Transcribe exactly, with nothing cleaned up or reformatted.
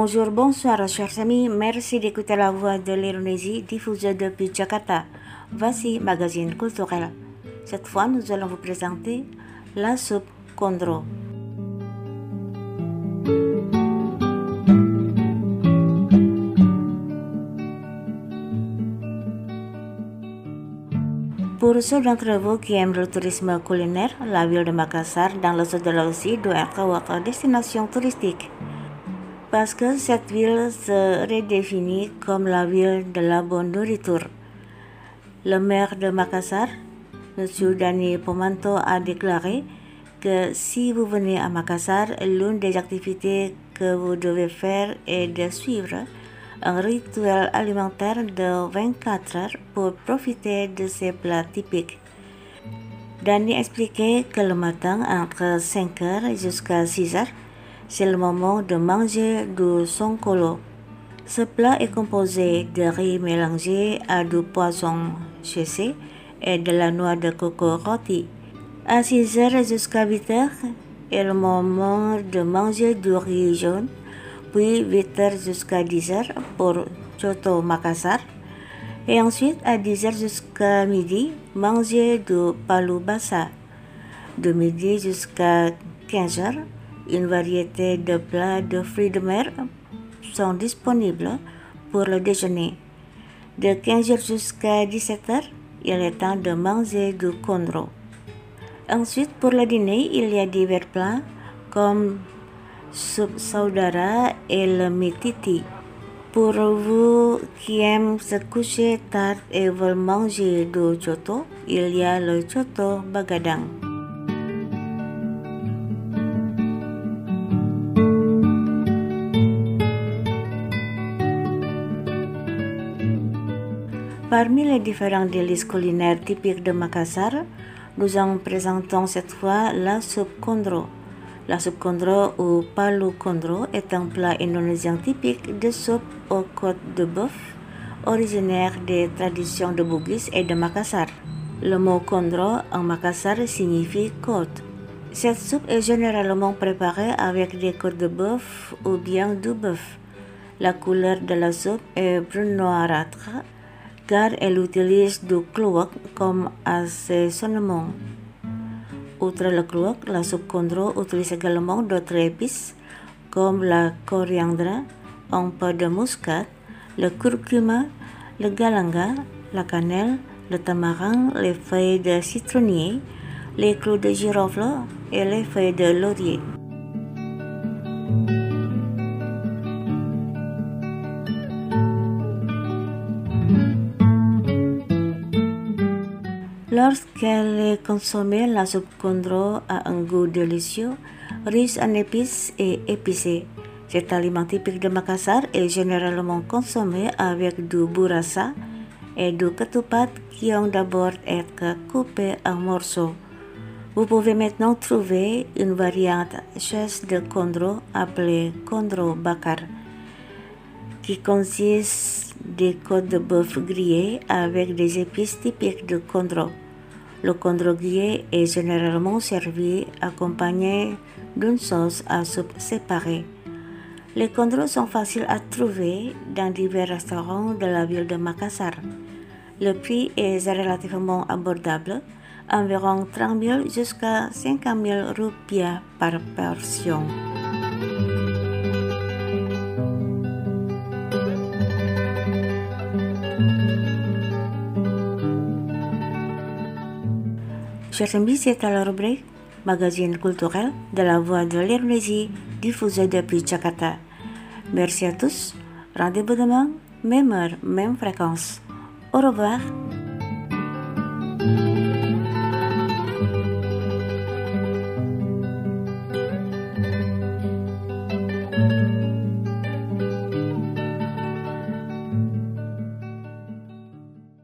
Bonjour, bonsoir chers amis, merci d'écouter la voix de l'Indonésie diffusée depuis Jakarta. Voici Magazine culturel. Cette fois, nous allons vous présenter la soupe Kondro. Pour ceux d'entre vous qui aiment le tourisme culinaire, la ville de Makassar dans le sud de Sulawesi doit être votre destination touristique. Parce que cette ville se redéfinit comme la ville de la bonne nourriture. Le maire de Makassar, M. Dani Pomanto, a déclaré que si vous venez à Makassar, l'une des activités que vous devez faire est de suivre un rituel alimentaire de vingt-quatre heures pour profiter de ces plats typiques. Dani expliquait que le matin, entre cinq heures jusqu'à six heures, c'est le moment de manger du sonkolo. Ce plat est composé de riz mélangé à du poisson chassé et de la noix de coco rôtie. À six heures jusqu'à huit heures est le moment de manger du riz jaune, puis huit heures jusqu'à dix heures pour Coto Makassar, et ensuite à dix heures jusqu'à midi, manger du palu basah. De midi jusqu'à quinze heures, une variété de plats de fruits de mer sont disponibles pour le déjeuner. De quinze heures jusqu'à dix-sept heures, il est temps de manger du kondro. Ensuite, pour le dîner, il y a divers plats comme soupe saudara et le mititi. Pour vous qui aiment se coucher tard et veulent manger du coto, il y a le coto bagadang. Parmi les différents délices culinaires typiques de Makassar, nous en présentons cette fois la soupe kondro. La soupe kondro ou palu kondro est un plat indonésien typique de soupe aux côtes de bœuf, originaire des traditions de Bugis et de Makassar. Le mot kondro en Makassar signifie côte. Cette soupe est généralement préparée avec des côtes de bœuf ou bien du bœuf. La couleur de la soupe est brun noirâtre, car elle utilise du kluwak comme assaisonnement. Outre le kluwak, la soupe kondro utilise également d'autres épices comme la coriandre, un peu de muscade, le curcuma, le galanga, la cannelle, le tamarin, les feuilles de citronnier, les clous de girofle et les feuilles de laurier. Lorsqu'elle est consommée, la soupe kondro a un goût délicieux, riche en épices et épicé. Cet aliment typique de Makassar est généralement consommé avec du burasa et du ketupat qui ont d'abord été coupés en morceaux. Vous pouvez maintenant trouver une variante chasse de kondro appelée kondro bakar, qui consiste des côtes de bœuf grillées avec des épices typiques de kondro. Le kondro grillé est généralement servi accompagné d'une sauce à soupe séparée. Les kondros sont faciles à trouver dans divers restaurants de la ville de Makassar. Le prix est relativement abordable, environ trente mille jusqu'à cinquante mille rupiah par portion. Chers amis, c'est à la rubrique Magazine culturel de la voix de l'Indonésie diffusée depuis Jakarta. Merci à tous. Rendez-vous demain, même heure, même fréquence. Au revoir.